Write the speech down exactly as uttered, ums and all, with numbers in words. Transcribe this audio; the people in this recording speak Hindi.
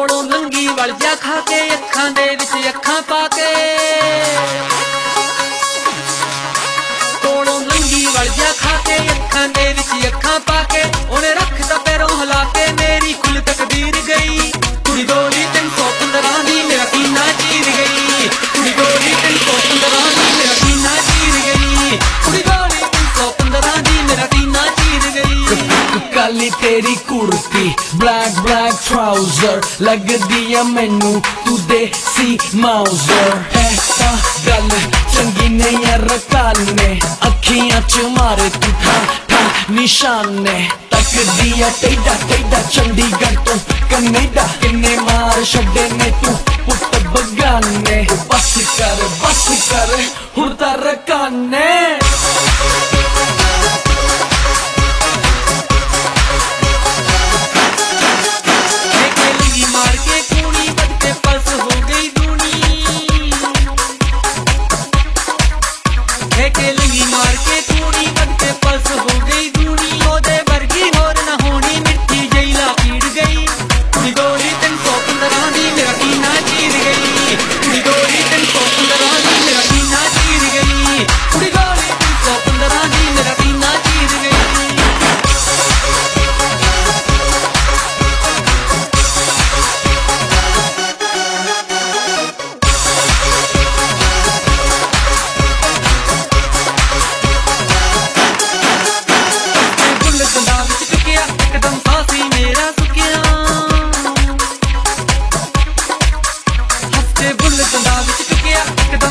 कोलों लंगी वल जा खा के अखां दे विच अखां पा के कोलों लंगी वल जा खा के अखां दे विच अखां पा के उन्हें रख ता पैरों हिला के मेरी खुल तकदीर गई कुड़ी गोरी तीन सौ पंद्रह दी मेरा सीना चीर गई कुड़ी गोरी तीन सौ पंद्रह दी मेरा सीना चीर गई कुड़ी गोरी तीन सौ पंद्रह दी मेरा सीना चीर गई। काली तेरी कुर्ती ब्लैक ब्लैक ट्राउजर लगदी आ मैनू तू देसी माउजर है तां गल चंगी नहीं है रकाने अखियां च मारे तू ठा ठा निशाने तकदी आ टेढ़ा टेढ़ा चंडीगढ़ तो कनेडा किन्ने मार छड्डे ने तू पुट बगाने बस कर बस कर हुण तां रकाने। बुल गंदा विच टिकिया एकदम